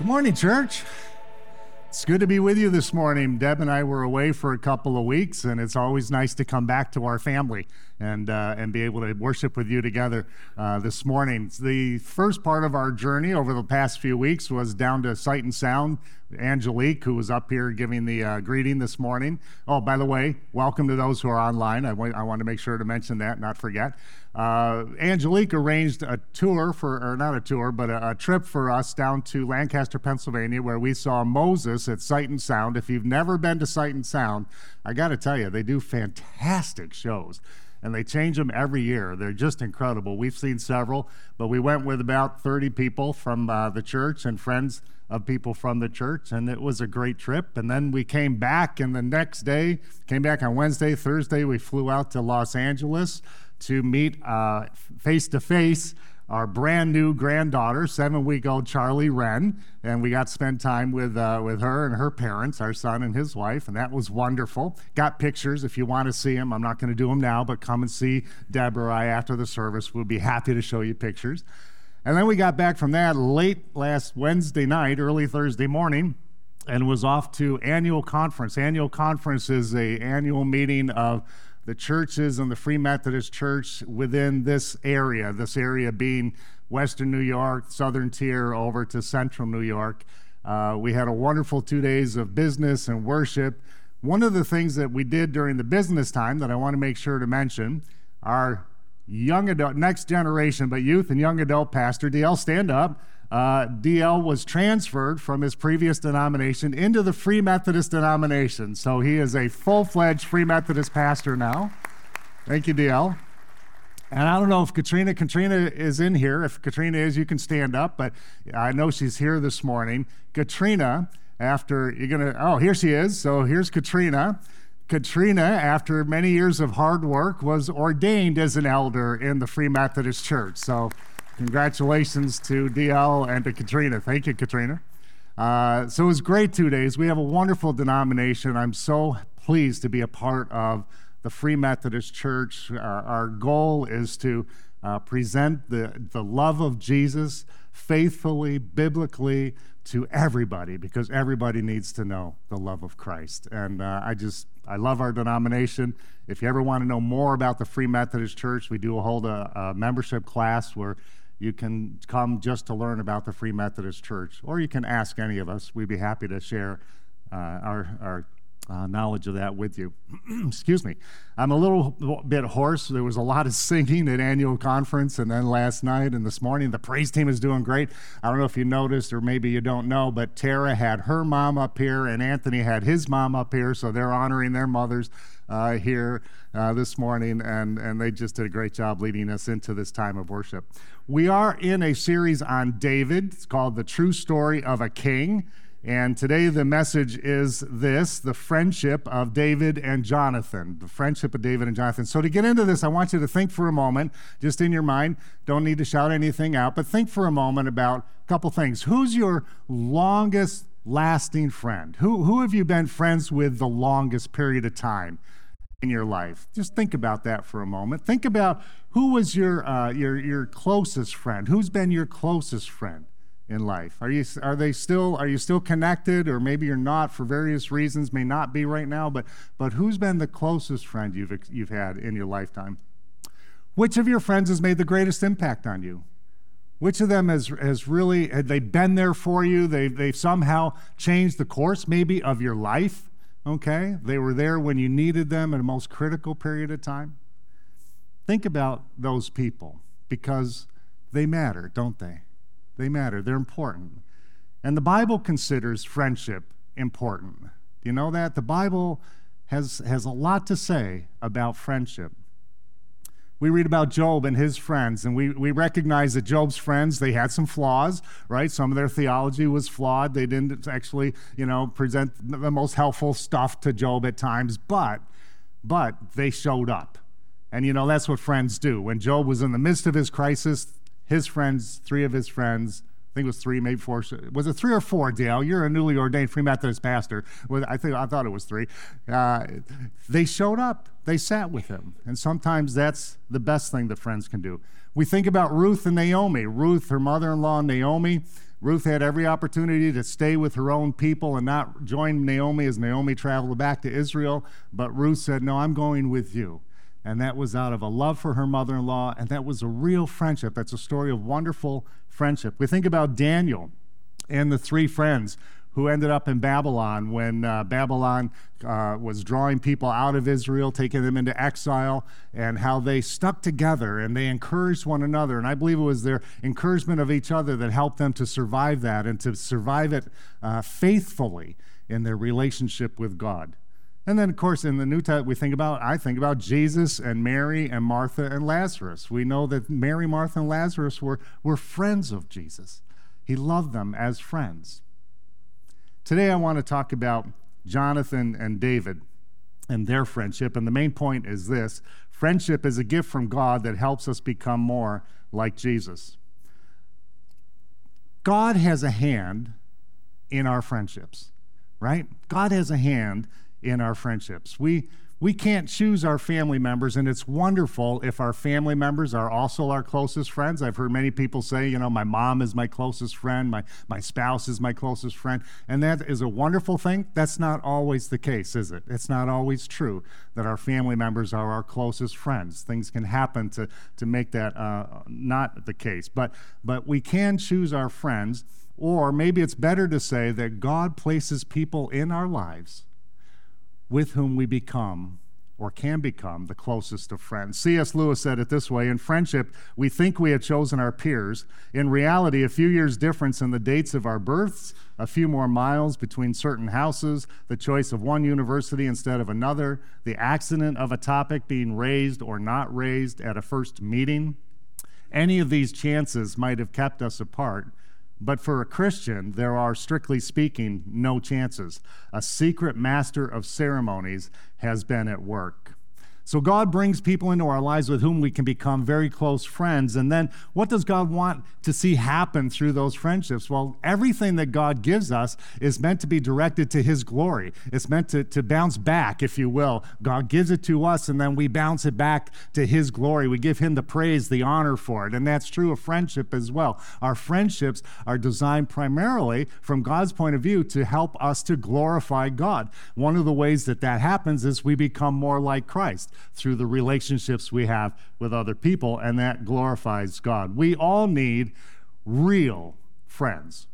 Good morning, church. It's good to be with you this morning. Deb and I were away for a couple of weeks, and it's always nice to come back to our family and be able to worship with you together this morning. The first part of our journey over the past few weeks was down to Sight and Sound. Angelique, who was up here giving the greeting this morning. Oh, by the way, welcome to those who are online. I want to make sure to mention that, not forget. Angelique arranged a tour not a tour, but a trip for us down to Lancaster, Pennsylvania, where we saw Moses at Sight and Sound. If you've never been to Sight and Sound, I got to tell you, they do fantastic shows. And they change them every year. They're just incredible. We've seen several, but we went with about 30 people from the church and friends of people from the church, and it was a great trip. And then we came back, and the next day, came back on Wednesday, Thursday, we flew out to Los Angeles to meet face-to-face our brand new granddaughter, 7-week-old Charlie Wren, and we got to spend time with her and her parents, our son and his wife, and that was wonderful. Got pictures if you want to see them. I'm not going to do them now, but come and see Deb or I after the service. We'll be happy to show you pictures. And then we got back from that late last Wednesday night, early Thursday morning, and was off to annual conference. Annual conference is an annual meeting of the churches and the Free Methodist Church within this area being Western New York, Southern Tier over to Central New York. We had a wonderful 2 days of business and worship. One of the things that we did during the business time that I want to make sure to mention, our young adult, next generation, but youth and young adult pastor, DL, stand up. DL was transferred from his previous denomination into the Free Methodist denomination. So he is a full-fledged Free Methodist pastor now. Thank you, DL. And I don't know if Katrina is in here. If Katrina is, you can stand up, but I know she's here this morning. Katrina, here she is. So here's Katrina. Katrina, after many years of hard work, was ordained as an elder in the Free Methodist Church. So congratulations to DL and to Katrina. Thank you, Katrina. So it was great 2 days. We have a wonderful denomination. I'm so pleased to be a part of the Free Methodist Church. Our goal is to present the love of Jesus faithfully, biblically, to everybody, because everybody needs to know the love of Christ. And I love our denomination. If you ever want to know more about the Free Methodist Church, we do hold a membership class where you can come just to learn about the Free Methodist Church, or you can ask any of us. We'd be happy to share our knowledge of that with you. Excuse me. I'm a little bit hoarse. There was a lot of singing at annual conference, and then last night and this morning, the praise team is doing great. I don't know if you noticed, or maybe you don't know, but Tara had her mom up here, and Anthony had his mom up here, so they're honoring their mothers here this morning, and they just did a great job leading us into this time of worship. We are in a series on David. It's called The True Story of a King. And today the message is this: the friendship of David and Jonathan. The friendship of David and Jonathan. So to get into this, I want you to think for a moment, just in your mind, don't need to shout anything out, but think for a moment about a couple things. Who's your longest lasting friend? Who have you been friends with the longest period of time in your life? Just think about that for a moment. Think about who was your closest friend. Who's been your closest friend in life? Are you still connected, or maybe you're not for various reasons, may not be right now, but who's been the closest friend you've had in your lifetime? Which of your friends has made the greatest impact on you? Which of them had they been there for you? They've somehow changed the course maybe of your life, okay? They were there when you needed them in a most critical period of time. Think about those people, because they matter, don't they? They matter. They're important. And the Bible considers friendship important. Do you know that? The Bible has a lot to say about friendship. We read about Job and his friends, and we recognize that Job's friends, they had some flaws, right? Some of their theology was flawed. They didn't actually, present the most helpful stuff to Job at times, but they showed up. And, that's what friends do. When Job was in the midst of his crisis, his friends, 3 of his friends, I think it was 3, maybe 4. Was it 3 or 4, Dale? You're a newly ordained Free Methodist pastor. I thought it was 3. They showed up. They sat with him. And sometimes that's the best thing that friends can do. We think about Ruth and Naomi. Ruth, her mother-in-law, Naomi, Ruth had every opportunity to stay with her own people and not join Naomi as Naomi traveled back to Israel, but Ruth said, no, I'm going with you. And that was out of a love for her mother-in-law, and that was a real friendship. That's a story of wonderful friendship. We think about Daniel and the three friends who ended up in Babylon when Babylon was drawing people out of Israel, taking them into exile, and how they stuck together and they encouraged one another. And I believe it was their encouragement of each other that helped them to survive that and to survive it faithfully in their relationship with God. And then, of course, in the New Testament, I think about Jesus and Mary and Martha and Lazarus. We know that Mary, Martha, and Lazarus were friends of Jesus. He loved them as friends. Today I want to talk about Jonathan and David and their friendship, and the main point is this: friendship is a gift from God that helps us become more like Jesus. God has a hand in our friendships, right? God has a hand in our friendships. We can't choose our family members, and it's wonderful if our family members are also our closest friends. I've heard many people say, my mom is my closest friend, my spouse is my closest friend, and that is a wonderful thing. That's not always the case, is it? It's not always true that our family members are our closest friends. Things can happen to make that not the case, but we can choose our friends, or maybe it's better to say that God places people in our lives with whom we become or can become the closest of friends. C.S. Lewis said it this way: in friendship, we think we have chosen our peers. In reality, a few years' difference in the dates of our births, a few more miles between certain houses, the choice of one university instead of another, the accident of a topic being raised or not raised at a first meeting, any of these chances might have kept us apart. But for a Christian, there are, strictly speaking, no chances. A secret master of ceremonies has been at work. So God brings people into our lives with whom we can become very close friends. And then what does God want to see happen through those friendships? Well, everything that God gives us is meant to be directed to his glory. It's meant to bounce back, if you will. God gives it to us, and then we bounce it back to his glory. We give him the praise, the honor for it. And that's true of friendship as well. Our friendships are designed primarily, from God's point of view, to help us to glorify God. One of the ways that happens is we become more like Christ through the relationships we have with other people, and that glorifies God. We all need real friends,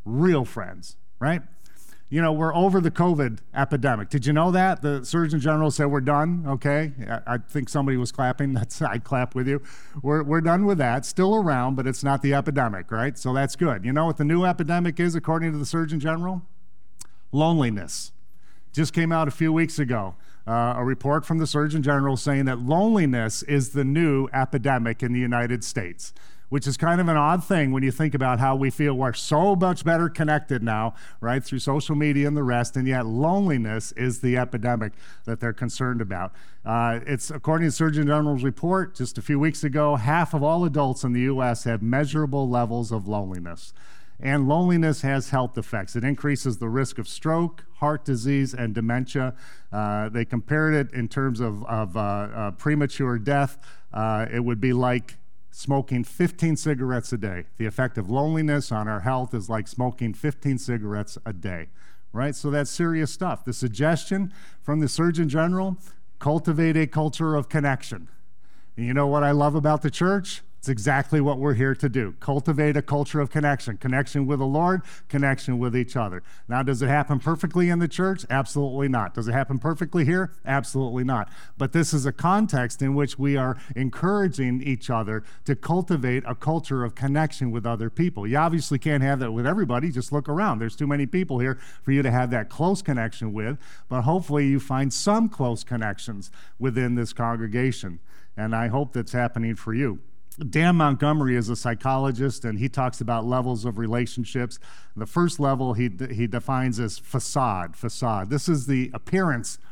right? We're over the COVID epidemic. Did you know that? The Surgeon General said we're done, okay? I think somebody was clapping. I'd clap with you. We're done with that. Still around, but it's not the epidemic, right? So that's good. You know what the new epidemic is, according to the Surgeon General? Loneliness. Just came out a few weeks ago. A report from the Surgeon General saying that loneliness is the new epidemic in the United States, which is kind of an odd thing when you think about how we feel we're so much better connected now, right, through social media and the rest, and yet loneliness is the epidemic that they're concerned about. It's according to the Surgeon General's report just a few weeks ago, half of all adults in the U.S. have measurable levels of loneliness. And loneliness has health effects. It increases the risk of stroke, heart disease, and dementia. They compared it in terms of premature death. It would be like smoking 15 cigarettes a day. The effect of loneliness on our health is like smoking 15 cigarettes a day, right? So that's serious stuff. The suggestion from the Surgeon General: cultivate a culture of connection. And you know what I love about the church? It's exactly what we're here to do. Cultivate a culture of connection with the Lord, connection with each other. Now, does it happen perfectly in the church? Absolutely not. Does it happen perfectly here? Absolutely not. But this is a context in which we are encouraging each other to cultivate a culture of connection with other people. You obviously can't have that with everybody. Just look around. There's too many people here for you to have that close connection with, but hopefully you find some close connections within this congregation, and I hope that's happening for you. Dan Montgomery is a psychologist, and he talks about levels of relationships. The first level he defines as facade. This is the appearance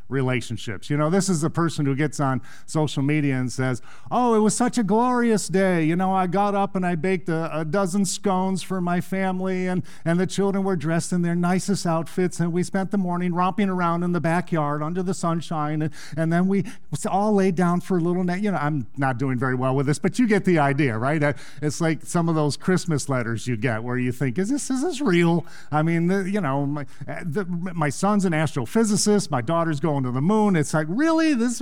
relationships. This is the person who gets on social media and says, oh, it was such a glorious day. I got up and I baked a dozen scones for my family, and the children were dressed in their nicest outfits, and we spent the morning romping around in the backyard under the sunshine, and then we all laid down for a little nap. I'm not doing very well with this, but you get the idea, right? It's like some of those Christmas letters you get where you think, is this real? I mean, my son's an astrophysicist, my daughter's going to the moon. It's like, really? This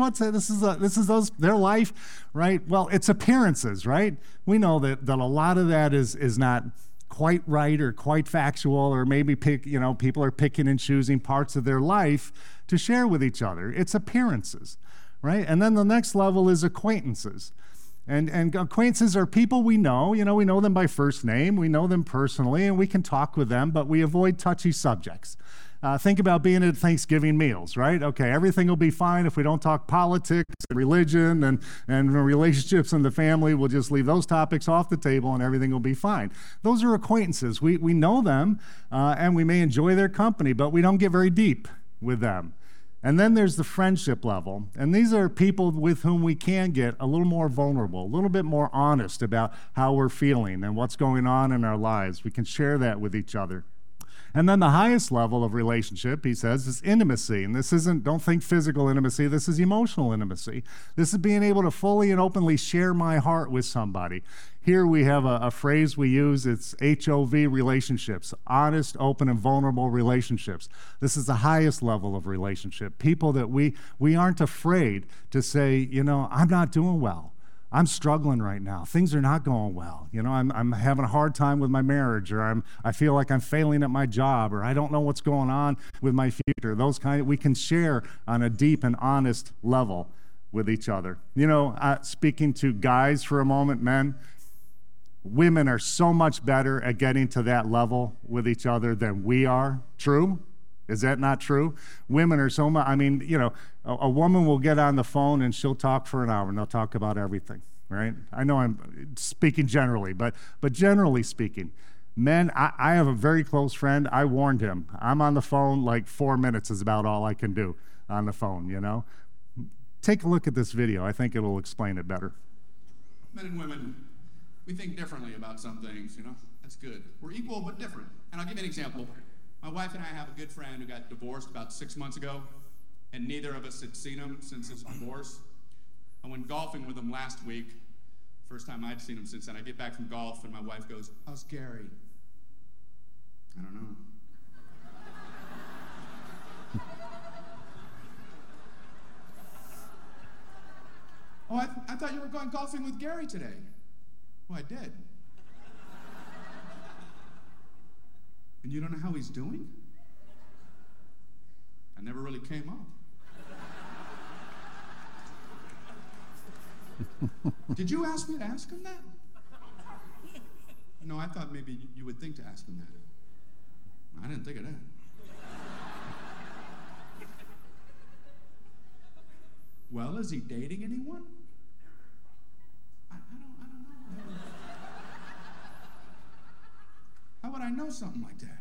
is their life, right? Well, it's appearances, right? We know that a lot of that is not quite right or quite factual, or maybe people are picking and choosing parts of their life to share with each other. It's appearances, right? And then the next level is acquaintances. And acquaintances are people we know. We know them by first name, we know them personally, and we can talk with them, but we avoid touchy subjects. Think about being at Thanksgiving meals, right? Okay, everything will be fine if we don't talk politics and religion and relationships in the family. We'll just leave those topics off the table and everything will be fine. Those are acquaintances. We know them and we may enjoy their company, but we don't get very deep with them. And then there's the friendship level. And these are people with whom we can get a little more vulnerable, a little bit more honest about how we're feeling and what's going on in our lives. We can share that with each other. And then the highest level of relationship, he says, is intimacy. And this don't think physical intimacy, this is emotional intimacy. This is being able to fully and openly share my heart with somebody. Here we have a phrase we use, it's HOV relationships, honest, open, and vulnerable relationships. This is the highest level of relationship. People that we aren't afraid to say, I'm not doing well. I'm struggling right now. Things are not going well. I'm having a hard time with my marriage, or I feel like I'm failing at my job, or I don't know what's going on with my future. We can share on a deep and honest level with each other. Speaking to guys for a moment, men, women are so much better at getting to that level with each other than we are. True? Is that not true? Women are so much, a woman will get on the phone and she'll talk for an hour and they'll talk about everything, right? I know I'm speaking generally, but generally speaking, men, I have a very close friend. I warned him. I'm on the phone like 4 minutes is about all I can do on the phone, Take a look at this video. I think it will explain it better. Men and women, we think differently about some things, That's good. We're equal but different. And I'll give you an example. My wife and I have a good friend who got divorced about 6 months ago, and neither of us had seen him since his divorce. I went golfing with him last week. First time I'd seen him since then. I get back from golf, and my wife goes, "How's Gary?" I don't know. "Oh, I thought you were going golfing with Gary today." "Oh, I did." "And you don't know how he's doing?" "I never really came up." "Did you ask me to ask him that?" "No, I thought maybe you would think to ask him that." "I didn't think of that." "Well, is he dating anyone?" I don't know. How would I know something like that?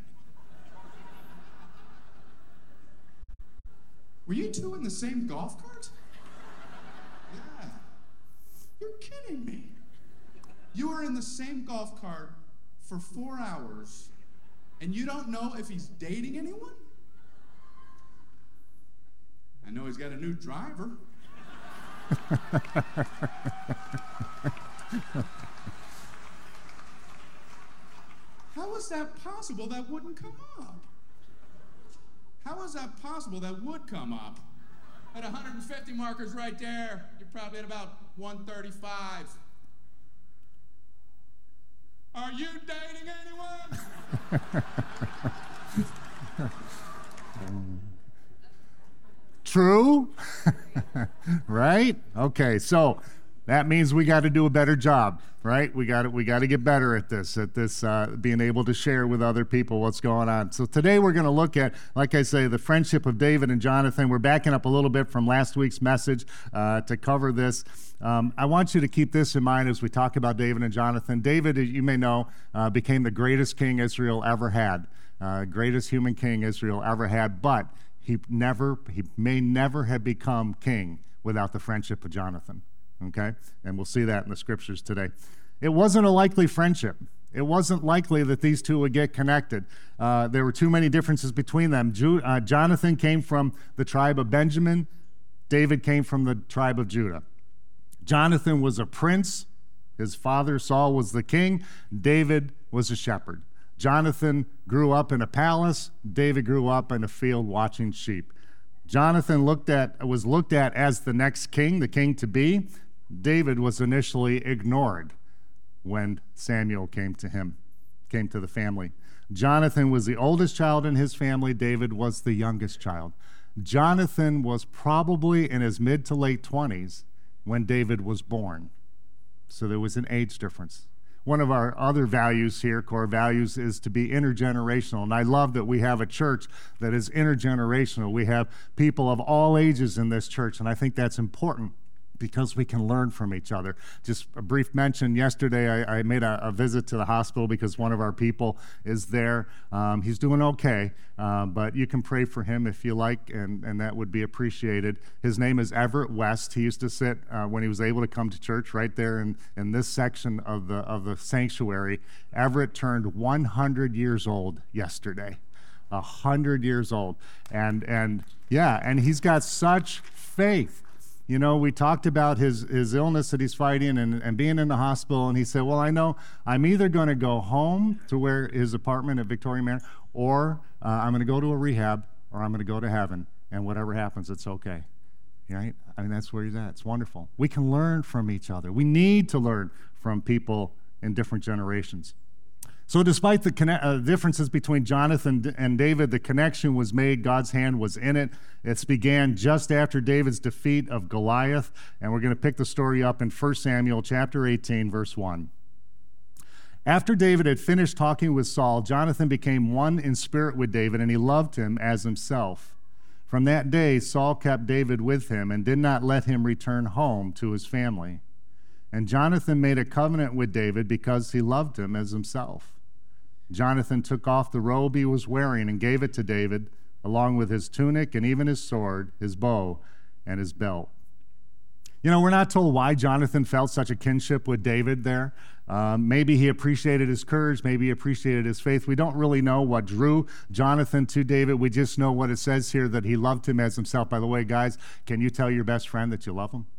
"Were you two in the same golf cart?" "Yeah." "You're kidding me. You were in the same golf cart for 4 hours, and you don't know if he's dating anyone?" "I know he's got a new driver." How is that possible that wouldn't come up? How is that possible that would come up? At 150 markers right there, you're probably at about 135. "Are you dating anyone?" True? Right? Okay, so that means we got to do a better job, right? We got to get better at this being able to share with other people what's going on. So today we're going to look at, like I say, the friendship of David and Jonathan. We're backing up a little bit from last week's message to cover this. I want you to keep this in mind as we talk about David and Jonathan. David, as you may know, became the greatest king Israel ever had, greatest human king Israel ever had, but he may never have become king without the friendship of Jonathan, okay? And we'll see that in the scriptures today. It wasn't a likely friendship. It wasn't likely that these two would get connected. There were too many differences between them. Jonathan came from the tribe of Benjamin. David came from the tribe of Judah. Jonathan was a prince. His father, Saul, was the king. David was a shepherd. Jonathan grew up in a palace. David grew up in a field watching sheep. Jonathan was looked at as the next king, the king to be. David was initially ignored when Samuel came to the family. Jonathan was the oldest child in his family. David was the youngest child. Jonathan was probably in his mid to late 20s when David was born. So there was an age difference. One of our other values here, core values, is to be intergenerational. And I love that we have a church that is intergenerational. We have people of all ages in this church, and I think that's important because we can learn from each other. Just a brief mention, yesterday I made a visit to the hospital because one of our people is there. He's doing okay, but you can pray for him if you like, and that would be appreciated. His name is Everett West. He used to sit, when he was able to come to church, right there in this section of the sanctuary. Everett turned 100 years old yesterday. 100 years old. And he's got such faith. You know, we talked about his illness that he's fighting and being in the hospital, and he said, well, I know I'm either going to go home to where his apartment at Victoria Manor, or I'm going to go to a rehab, or I'm going to go to heaven, and whatever happens, it's okay. Right? I mean, that's where he's at. It's wonderful. We can learn from each other. We need to learn from people in different generations. So despite the differences between Jonathan and David, the connection was made. God's hand was in it. It began just after David's defeat of Goliath, and we're going to pick the story up in 1 Samuel chapter 18, verse 1. After David had finished talking with Saul, Jonathan became one in spirit with David, and he loved him as himself. From that day, Saul kept David with him and did not let him return home to his family. And Jonathan made a covenant with David because he loved him as himself. Jonathan took off the robe he was wearing and gave it to David, along with his tunic and even his sword, his bow, and his belt. You know, we're not told why Jonathan felt such a kinship with David there. Maybe he appreciated his courage. Maybe he appreciated his faith. We don't really know what drew Jonathan to David. We just know what it says here, that he loved him as himself. By the way, guys, can you tell your best friend that you love him?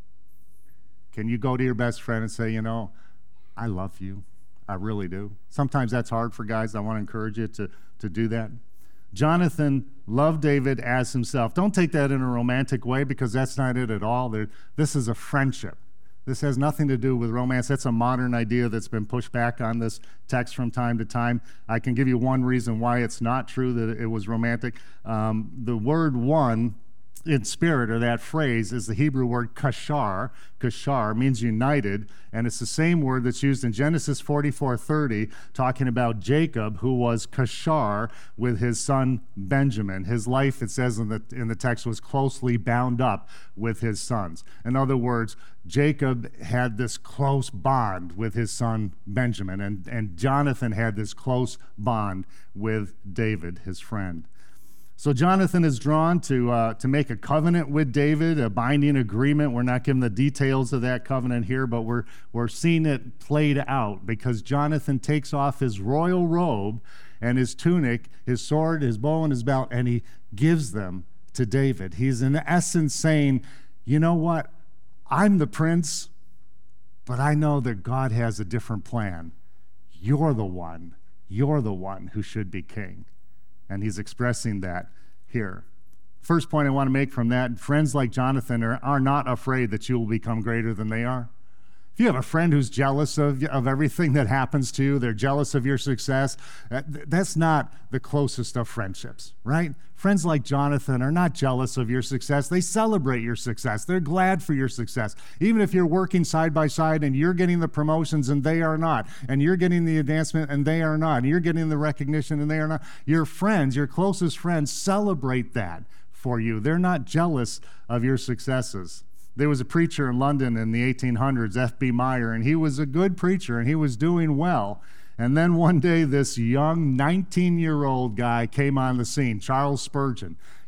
Can you go to your best friend and say, you know, I love you. I really do. Sometimes that's hard for guys. I want to encourage you to do that. Jonathan loved David as himself. Don't take that in a romantic way, because that's not it at all. This is a friendship. This has nothing to do with romance. That's a modern idea that's been pushed back on this text from time to time. I can give you one reason why it's not true that it was romantic. The word one in spirit, or that phrase, is the Hebrew word kashar. Kashar means united, and it's the same word that's used in Genesis 44:30, talking about Jacob, who was kashar with his son Benjamin. His life, it says in the text, was closely bound up with his sons. In other words, Jacob had this close bond with his son Benjamin, and Jonathan had this close bond with David, his friend. So Jonathan is drawn to make a covenant with David, a binding agreement. We're not given the details of that covenant here, but we're seeing it played out, because Jonathan takes off his royal robe and his tunic, his sword, his bow, and his belt, and he gives them to David. He's in essence saying, you know what? I'm the prince, but I know that God has a different plan. You're the one who should be king. And he's expressing that here. First point I want to make from that, friends like Jonathan are not afraid that you will become greater than they are. If you have a friend who's jealous of everything that happens to you, they're jealous of your success, that's not the closest of friendships, right? Friends like Jonathan are not jealous of your success. They celebrate your success. They're glad for your success. Even if you're working side by side and you're getting the promotions and they are not, and you're getting the advancement and they are not, and you're getting the recognition and they are not, your friends, your closest friends, celebrate that for you. They're not jealous of your successes. There was a preacher in London in the 1800s, F.B. Meyer, and he was a good preacher, and he was doing well. And then one day, this young 19-year-old guy came on the scene, Charles Spurgeon,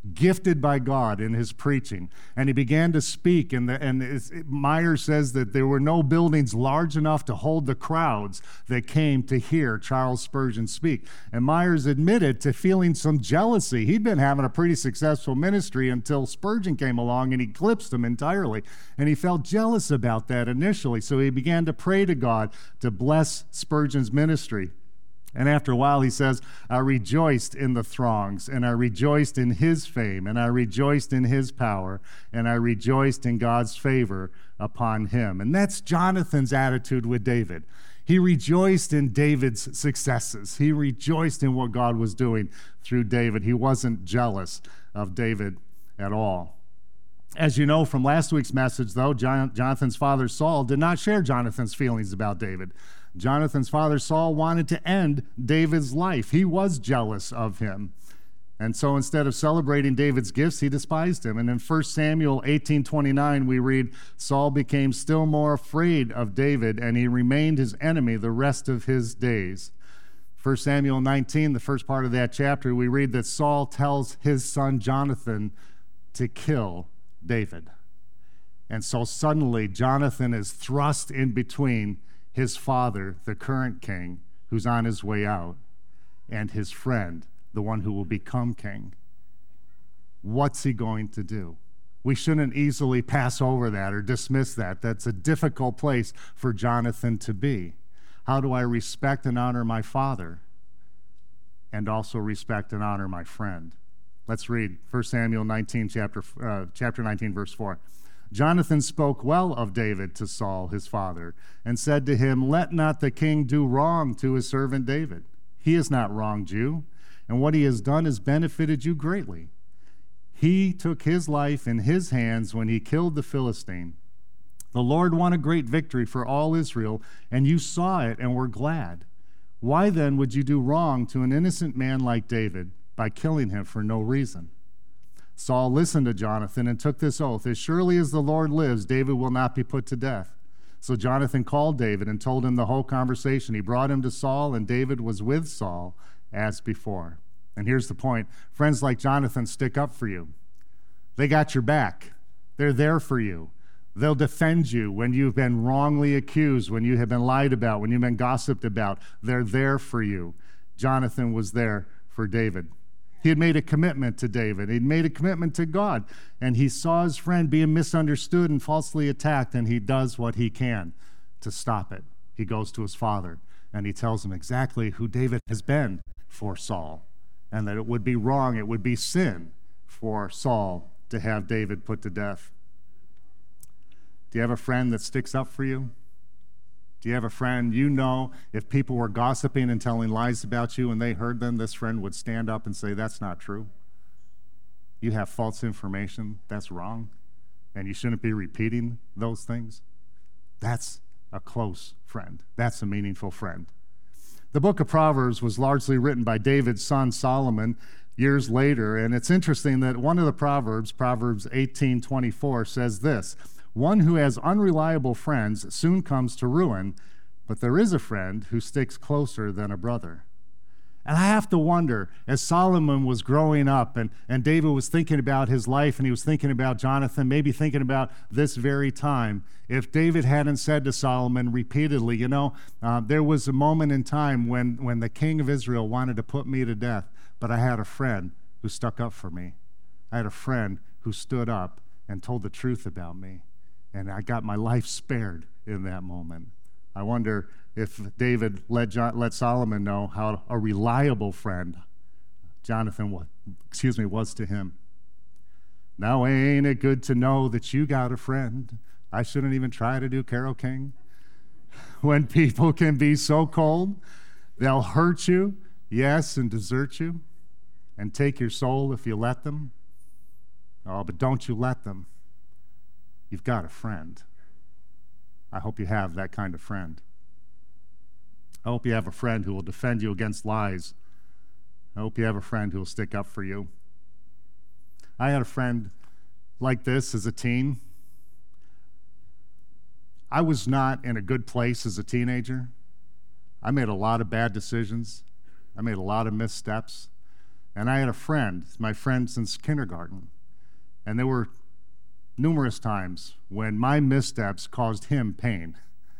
gifted by God in his preaching. And he began to speak, and Myers says that there were no buildings large enough to hold the crowds that came to hear Charles Spurgeon speak. And Myers admitted to feeling some jealousy. He'd been having a pretty successful ministry until Spurgeon came along and eclipsed him entirely. And he felt jealous about that initially, so he began to pray to God to bless Spurgeon's ministry. And after a while, he says, I rejoiced in the throngs, and I rejoiced in his fame, and I rejoiced in his power, and I rejoiced in God's favor upon him. And that's Jonathan's attitude with David. He rejoiced in David's successes. He rejoiced in what God was doing through David. He wasn't jealous of David at all. As you know from last week's message, though, Jonathan's father Saul did not share Jonathan's feelings about David. Jonathan's father Saul wanted to end David's life. He was jealous of him. And so instead of celebrating David's gifts, he despised him. And in 1 Samuel 18:29, we read, Saul became still more afraid of David, and he remained his enemy the rest of his days. 1 Samuel 19, the first part of that chapter, we read that Saul tells his son Jonathan to kill David. And so suddenly Jonathan is thrust in between his father, the current king, who's on his way out, and his friend, the one who will become king. What's he going to do? We shouldn't easily pass over that or dismiss that. That's a difficult place for Jonathan to be. How do I respect and honor my father and also respect and honor my friend? Let's read 1 Samuel 19, chapter 19, verse 4. Jonathan spoke well of David to Saul, his father, and said to him, let not the king do wrong to his servant David. He has not wronged you, and what he has done has benefited you greatly. He took his life in his hands when he killed the Philistine. The Lord won a great victory for all Israel, and you saw it and were glad. Why then would you do wrong to an innocent man like David by killing him for no reason? Saul listened to Jonathan and took this oath, as surely as the Lord lives, David will not be put to death. So Jonathan called David and told him the whole conversation. He brought him to Saul, and David was with Saul as before. And here's the point. Friends like Jonathan stick up for you. They got your back. They're there for you. They'll defend you when you've been wrongly accused, when you have been lied about, when you've been gossiped about. They're there for you. Jonathan was there for David. He had made a commitment to David. He'd made a commitment to God. And he saw his friend being misunderstood and falsely attacked, and he does what he can to stop it. He goes to his father, and he tells him exactly who David has been for Saul, and that it would be wrong, it would be sin for Saul to have David put to death. Do you have a friend that sticks up for you? Do you have a friend, you know, if people were gossiping and telling lies about you and they heard them, this friend would stand up and say, that's not true. You have false information, that's wrong, and you shouldn't be repeating those things. That's a close friend. That's a meaningful friend. The book of Proverbs was largely written by David's son Solomon years later, and it's interesting that one of the Proverbs, Proverbs 18:24, says this, one who has unreliable friends soon comes to ruin, but there is a friend who sticks closer than a brother. And I have to wonder, as Solomon was growing up and David was thinking about his life and he was thinking about Jonathan, maybe thinking about this very time, if David hadn't said to Solomon repeatedly, there was a moment in time when the king of Israel wanted to put me to death, but I had a friend who stuck up for me. I had a friend who stood up and told the truth about me. And I got my life spared in that moment. I wonder if David let Solomon know how a reliable friend Jonathan was to him. Now ain't it good to know that you got a friend? I shouldn't even try to do Carole King. When people can be so cold, they'll hurt you, yes, and desert you, and take your soul if you let them. Oh, but don't you let them. You've got a friend. I hope you have that kind of friend. I hope you have a friend who will defend you against lies. I hope you have a friend who will stick up for you. I had a friend like this as a teen. I was not in a good place as a teenager. I made a lot of bad decisions. I made a lot of missteps. And I had a friend, my friend since kindergarten. And there were numerous times when my missteps caused him pain.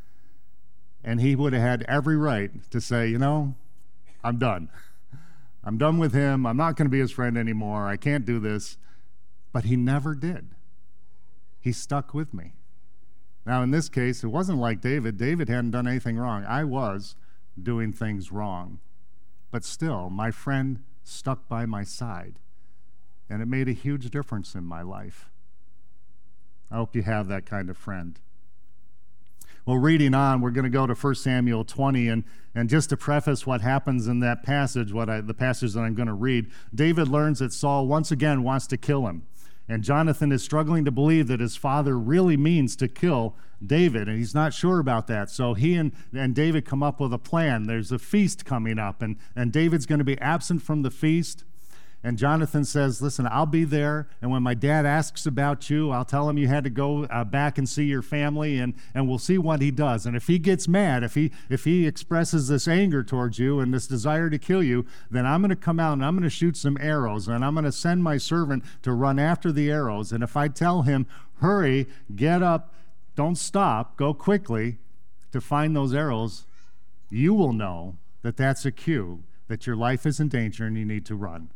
And he would have had every right to say, I'm done. I'm done with him. I'm not going to be his friend anymore. I can't do this. But he never did. He stuck with me. Now, in this case, it wasn't like David. David hadn't done anything wrong. I was doing things wrong. But still, my friend stuck by my side. And it made a huge difference in my life. I hope you have that kind of friend. Well, reading on, we're going to go to 1 Samuel 20, and just to preface what happens in that passage, the passage that I'm going to read, David learns that Saul once again wants to kill him. And Jonathan is struggling to believe that his father really means to kill David, and he's not sure about that. So he and David come up with a plan. There's a feast coming up, and David's going to be absent from the feast. And Jonathan says, listen, I'll be there, and when my dad asks about you, I'll tell him you had to go back and see your family, and we'll see what he does. And if he gets mad, if he expresses this anger towards you and this desire to kill you, then I'm going to come out and I'm going to shoot some arrows, and I'm going to send my servant to run after the arrows. And if I tell him, hurry, get up, don't stop, go quickly to find those arrows, you will know that that's a cue that your life is in danger and you need to run.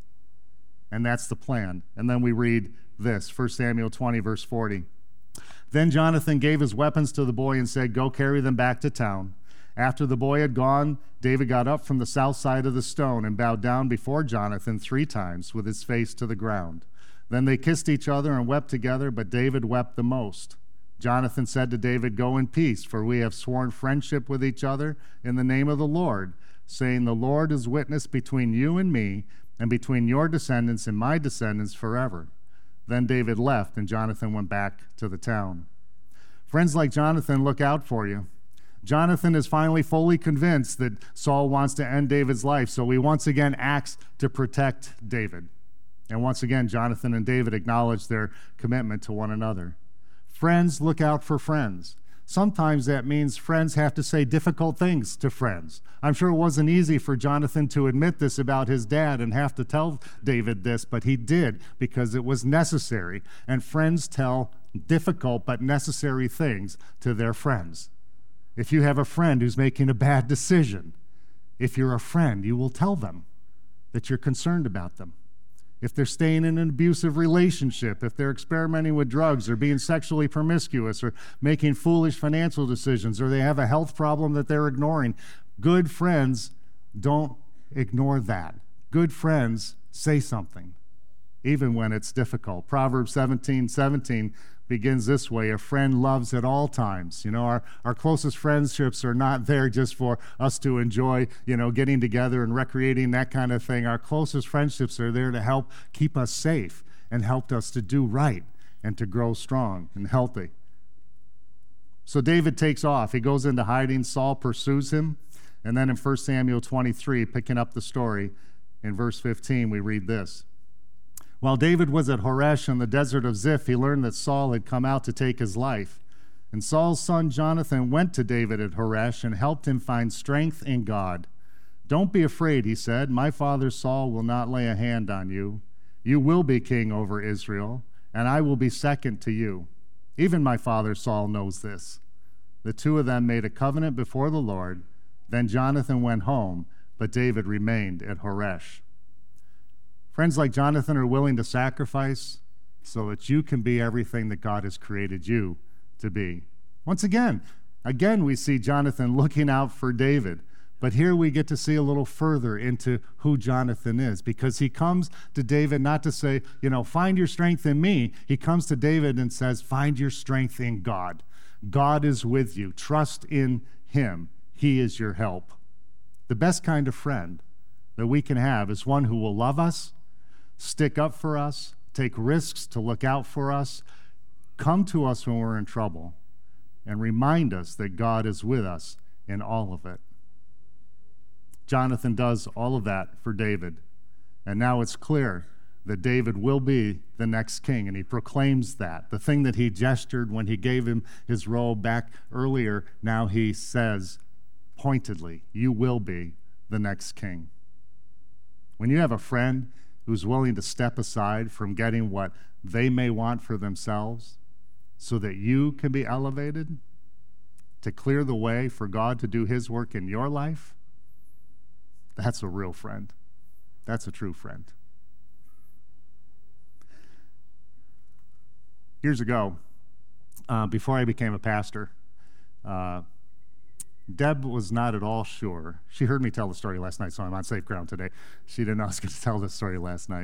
And that's the plan. And then we read this, 1 Samuel 20, verse 40. Then Jonathan gave his weapons to the boy and said, go carry them back to town. After the boy had gone, David got up from the south side of the stone and bowed down before Jonathan 3 times with his face to the ground. Then they kissed each other and wept together, but David wept the most. Jonathan said to David, go in peace, for we have sworn friendship with each other in the name of the Lord, saying, the Lord is witness between you and me, and between your descendants and my descendants forever. Then David left, and Jonathan went back to the town. Friends like Jonathan look out for you. Jonathan is finally fully convinced that Saul wants to end David's life, so he once again acts to protect David. And once again, Jonathan and David acknowledge their commitment to one another. Friends look out for friends. Sometimes that means friends have to say difficult things to friends. I'm sure it wasn't easy for Jonathan to admit this about his dad and have to tell David this, but he did because it was necessary. And friends tell difficult but necessary things to their friends. If you have a friend who's making a bad decision, if you're a friend, you will tell them that you're concerned about them. If they're staying in an abusive relationship, if they're experimenting with drugs or being sexually promiscuous or making foolish financial decisions, or they have a health problem that they're ignoring, good friends don't ignore that. Good friends say something, even when it's difficult. Proverbs 17:17 begins this way: a friend loves at all times. Our closest friendships are not there just for us to enjoy, getting together and recreating, that kind of thing. Our closest friendships are there to help keep us safe and help us to do right and to grow strong and healthy. So David takes off. He goes into hiding. Saul pursues him. And then in 1 Samuel 23, picking up the story, in verse 15, we read this. While David was at Horesh in the desert of Ziph, he learned that Saul had come out to take his life. And Saul's son Jonathan went to David at Horesh and helped him find strength in God. Don't be afraid, he said. My father Saul will not lay a hand on you. You will be king over Israel, and I will be second to you. Even my father Saul knows this. The two of them made a covenant before the Lord. Then Jonathan went home, but David remained at Horesh. Friends like Jonathan are willing to sacrifice so that you can be everything that God has created you to be. Once again we see Jonathan looking out for David. But here we get to see a little further into who Jonathan is, because he comes to David not to say, find your strength in me. He comes to David and says, find your strength in God. God is with you. Trust in him. He is your help. The best kind of friend that we can have is one who will love us, stick up for us, take risks to look out for us, come to us when we're in trouble, and remind us that God is with us in all of it. Jonathan does all of that for David, and now it's clear that David will be the next king, and he proclaims that. The thing that he gestured when he gave him his robe back earlier, now he says pointedly, you will be the next king. When you have a friend who's willing to step aside from getting what they may want for themselves so that you can be elevated, to clear the way for God to do his work in your life, that's a real friend. That's a true friend. Years ago, before I became a pastor, Deb was not at all sure. She heard me tell the story last night, so I'm on safe ground today. She didn't know I was going to tell this story last night.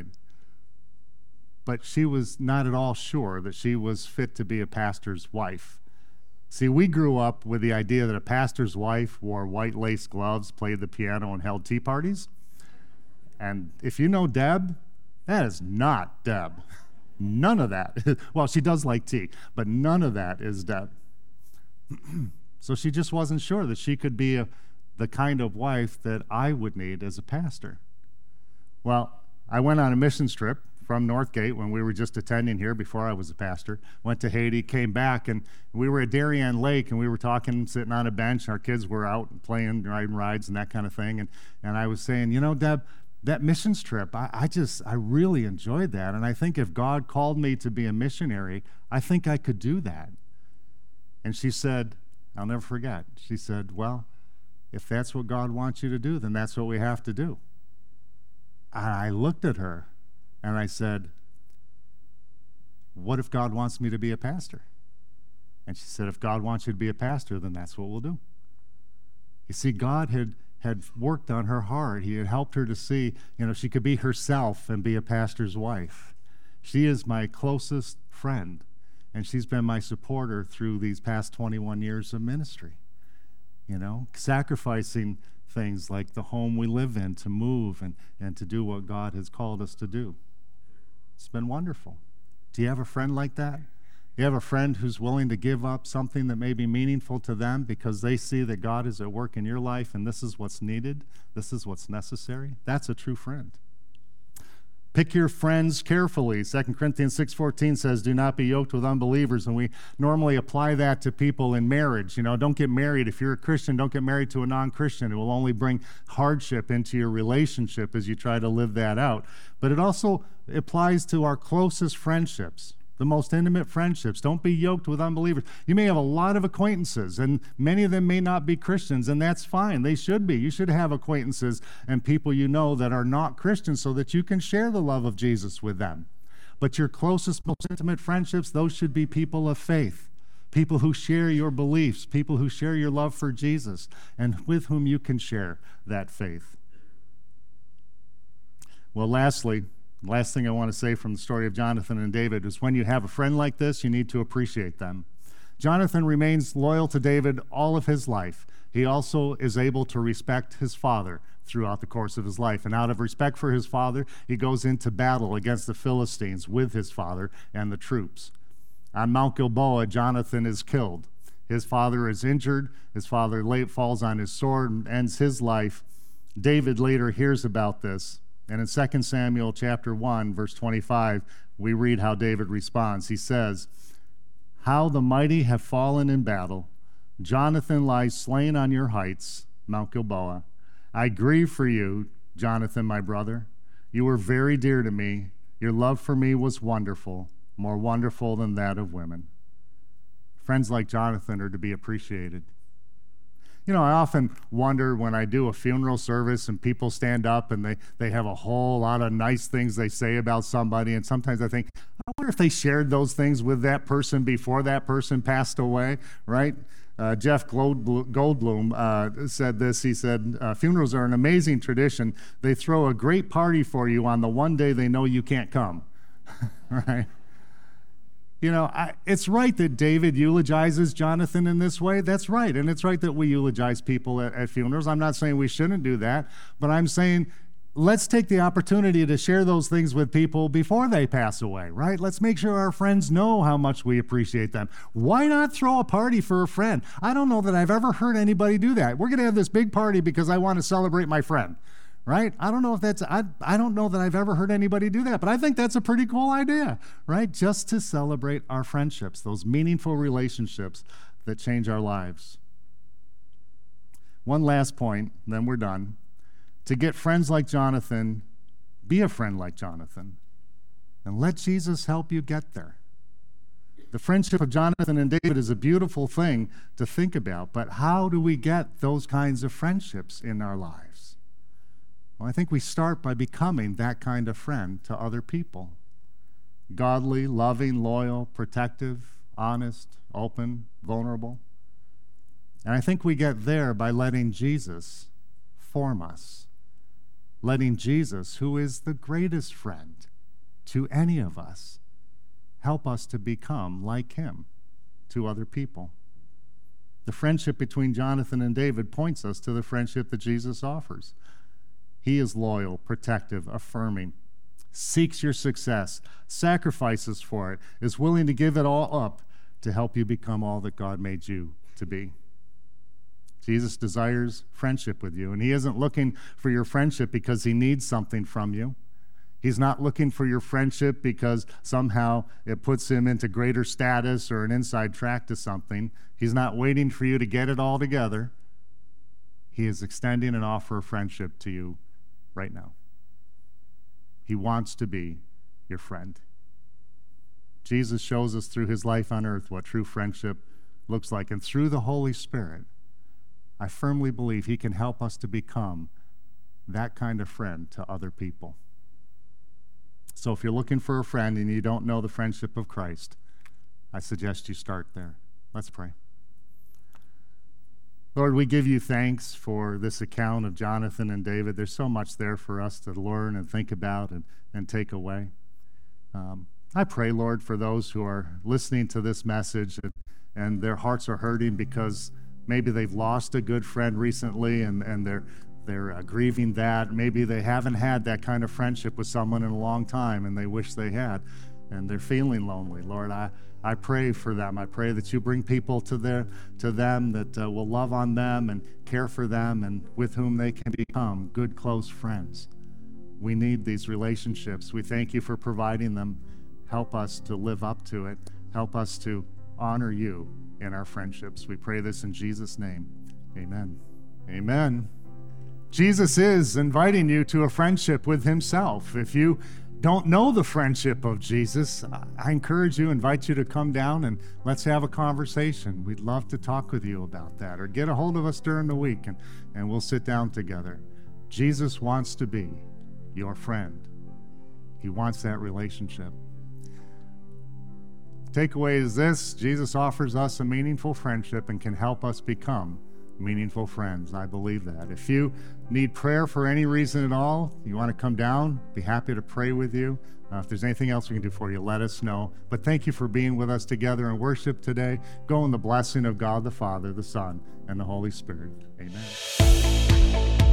But she was not at all sure that she was fit to be a pastor's wife. See, we grew up with the idea that a pastor's wife wore white lace gloves, played the piano, and held tea parties. And if you know Deb, that is not Deb. None of that. Well, she does like tea, but none of that is Deb. So she just wasn't sure that she could be the kind of wife that I would need as a pastor. Well, I went on a missions trip from Northgate when we were just attending here before I was a pastor. Went to Haiti, came back, and we were at Darien Lake, and we were talking, sitting on a bench. Our kids were out playing, riding rides and that kind of thing. And I was saying, you know, Deb, that missions trip, I really enjoyed that. And I think if God called me to be a missionary, I think I could do that. And she said, I'll never forget, she said, well, if that's what God wants you to do, then that's what we have to do. And I looked at her and I said, what if God wants me to be a pastor? And she said, if God wants you to be a pastor, then that's what we'll do. You see, God had worked on her heart. He had helped her to see, she could be herself and be a pastor's wife. She is my closest friend, and she's been my supporter through these past 21 years of ministry. Sacrificing things like the home we live in to move and to do what God has called us to do. It's been wonderful. Do you have a friend like that? You have a friend who's willing to give up something that may be meaningful to them because they see that God is at work in your life and this is what's needed, this is what's necessary? That's a true friend. Pick your friends carefully. 2 Corinthians 6:14 says, do not be yoked with unbelievers. And we normally apply that to people in marriage. Don't get married. If you're a Christian, don't get married to a non-Christian. It will only bring hardship into your relationship as you try to live that out. But it also applies to our closest friendships, the most intimate friendships. Don't be yoked with unbelievers. You may have a lot of acquaintances, and many of them may not be Christians, and that's fine. They should be. You should have acquaintances and people you know that are not Christians so that you can share the love of Jesus with them. But your closest, most intimate friendships, those should be people of faith, people who share your beliefs, people who share your love for Jesus, and with whom you can share that faith. Well, last thing I want to say from the story of Jonathan and David is when you have a friend like this, you need to appreciate them. Jonathan remains loyal to David all of his life. He also is able to respect his father throughout the course of his life. And out of respect for his father, he goes into battle against the Philistines with his father and the troops. On Mount Gilboa, Jonathan is killed. His father is injured. His father falls on his sword and ends his life. David later hears about this. And in 2 Samuel chapter 1, verse 25, we read how David responds. He says, how the mighty have fallen in battle. Jonathan lies slain on your heights, Mount Gilboa. I grieve for you, Jonathan, my brother. You were very dear to me. Your love for me was wonderful, more wonderful than that of women. Friends like Jonathan are to be appreciated. I often wonder when I do a funeral service and people stand up and they have a whole lot of nice things they say about somebody, and sometimes I think, I wonder if they shared those things with that person before that person passed away, right? Jeff Goldblum said this. He said, funerals are an amazing tradition. They throw a great party for you on the one day they know you can't come, right? It's right that David eulogizes Jonathan in this way. That's right. And it's right that we eulogize people at funerals. I'm not saying we shouldn't do that, but I'm saying let's take the opportunity to share those things with people before they pass away, right? Let's make sure our friends know how much we appreciate them. Why not throw a party for a friend? I don't know that I've ever heard anybody do that. We're going to have this big party because I want to celebrate my friend. Right? I don't know if that's, I don't know that I've ever heard anybody do that, but I think that's a pretty cool idea, right? Just to celebrate our friendships, those meaningful relationships that change our lives. One last point, then we're done. To get friends like Jonathan, Be a friend like Jonathan, and let Jesus help you get there. The friendship of Jonathan and David is a beautiful thing to think about, but how do we get those kinds of friendships in our lives? Well, I think we start by becoming that kind of friend to other people. Godly, loving, loyal, protective, honest, open, vulnerable. And I think we get there by letting Jesus form us. Letting Jesus, who is the greatest friend to any of us, help us to become like him to other people. The friendship between Jonathan and David points us to the friendship that Jesus offers. He is loyal, protective, affirming, seeks your success, sacrifices for it, is willing to give it all up to help you become all that God made you to be. Jesus desires friendship with you, and he isn't looking for your friendship because he needs something from you. He's not looking for your friendship because somehow it puts him into greater status or an inside track to something. He's not waiting for you to get it all together. He is extending an offer of friendship to you right now. He wants to be your friend. Jesus shows us through his life on earth what true friendship looks like, and through the Holy Spirit, I firmly believe he can help us to become that kind of friend to other people. So if you're looking for a friend and you don't know the friendship of Christ, I suggest you start there. Let's pray. Lord, we give you thanks for this account of Jonathan and David. There's so much there for us to learn and think about and take away. I pray, Lord, for those who are listening to this message and their hearts are hurting because maybe they've lost a good friend recently and they're grieving that. Maybe they haven't had that kind of friendship with someone in a long time and they wish they had, and they're feeling lonely. Lord, I pray for them. I pray that you bring people to them that will love on them and care for them and with whom they can become good, close friends. We need these relationships. We thank you for providing them. Help us to live up to it. Help us to honor you in our friendships. We pray this in Jesus' name. Amen. Amen. Jesus is inviting you to a friendship with himself. If you don't know the friendship of Jesus, I encourage you, invite you to come down and let's have a conversation. We'd love to talk with you about that, or get a hold of us during the week and we'll sit down together. Jesus wants to be your friend. He wants that relationship. Takeaway is this: Jesus offers us a meaningful friendship and can help us become meaningful friends. I believe that. If you need prayer for any reason at all, you want to come down, be happy to pray with you. If there's anything else we can do for you, let us know. But thank you for being with us together in worship today. Go in the blessing of God the Father, the Son, and the Holy Spirit. Amen.